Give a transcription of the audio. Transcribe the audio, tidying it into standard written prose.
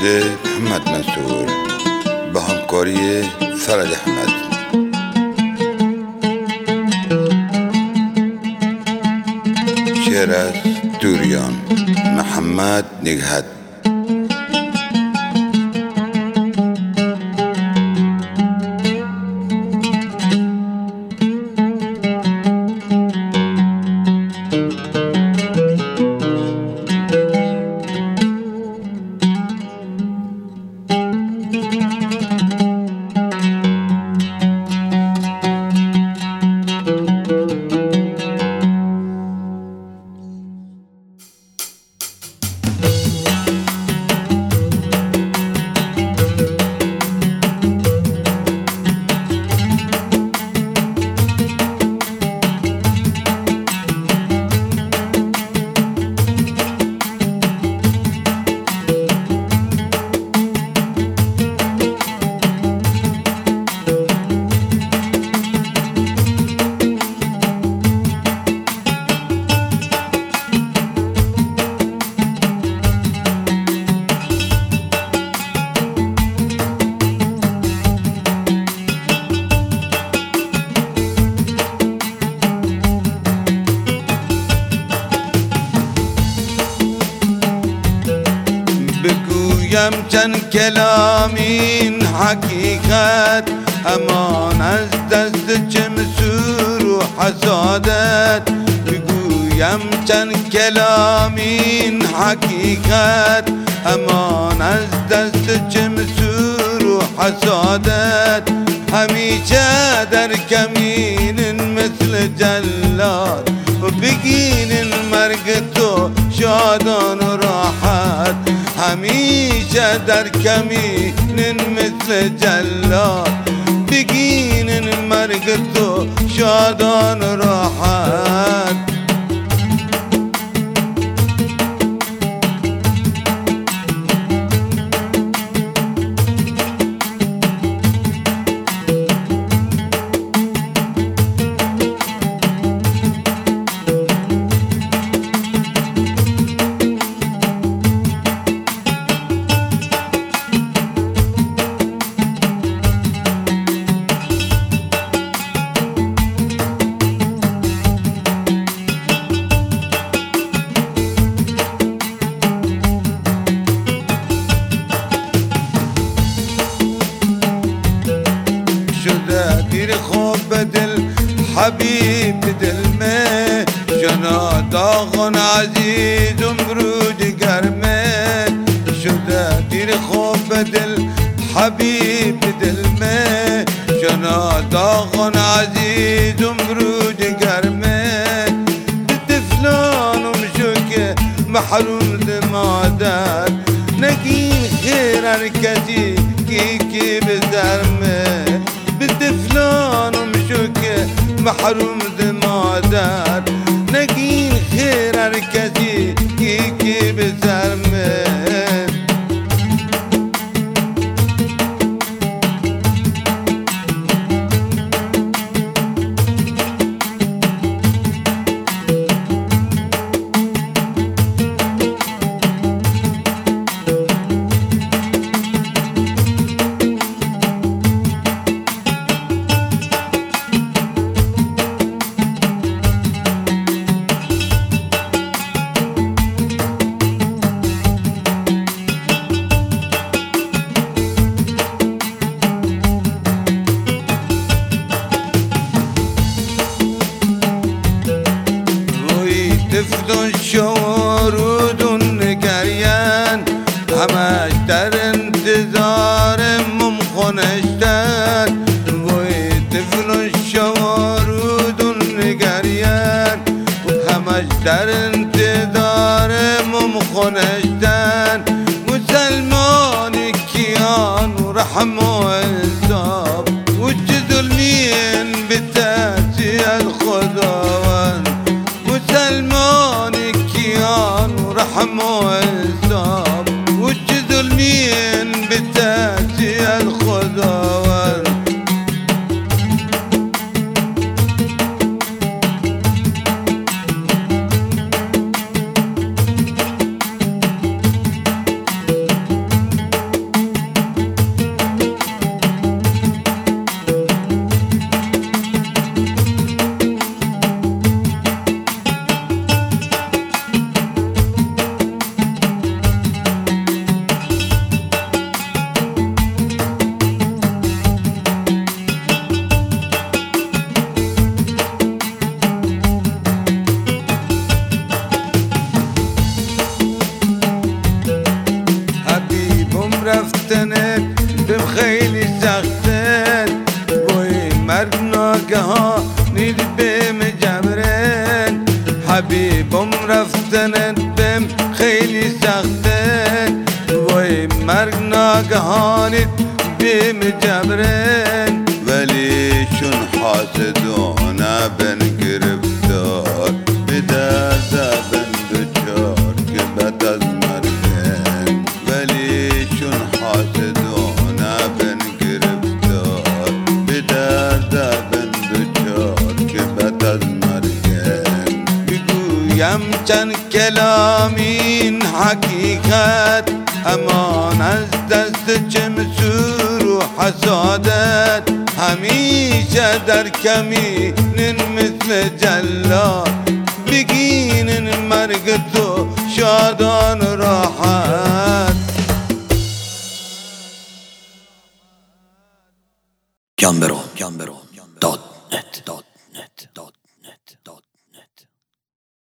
نوشته محمد منصور با همکاری فرج احمد. شعر از دوریان محمد نگهت. بگویم چند کلامین حقیقت، امان از دست چمسور و حسادت. بگویم چند کلامین حقیقت، امان از دست چمسور و حسادت. همیشه در کمین مثل جلاد، و بگین مرگ تو شادان و راحت. همیشه در کمین مثل جلاد، بگین مرگ تو شادان و راحت. دیر خوب دل حبیب دل میں، جنا داغن عزیز امرود گرمه. شده دیر خوب دل حبیب دل میں، جنا داغن عزیز امرود گرمه. طفلانم شو که محروم مادر، نگین خیر هر کسی کی بزرمه. طفلانم شو که محروم مادر، نگین خیر هر کسی کی بزرمه. طفل شورود نگرین، همش در انتظار ممخونشتن. وی طفل شورود نگرین، همش در انتظار ممخونشتن. مسلمان کیان و رحم و انصاف، و چه ظلمین به تأثیر خداوند. مسلمان کیان و رحم و انصاف، و چه ظلمین به تأثیر خداوند. رفتنت بهم خیلی سخته بوی مرگ ناگهانی بهم جبره حبیبم رفتنت بهم خیلی سخته بوی مرگ ناگهانی بهم جبره ولی چون حاسدانه بن گرفتار به درد بن دچار که بعد از مرگن ولی چون حاسدانه بن گرفتار به درد بن دچار که بعد از مرگن بگویم چند کلام این حقیقت امان از دست چمسور و حسادت همیشه در کمینن مثل جلاد بگینن مرگ تو شادان راحت Gambero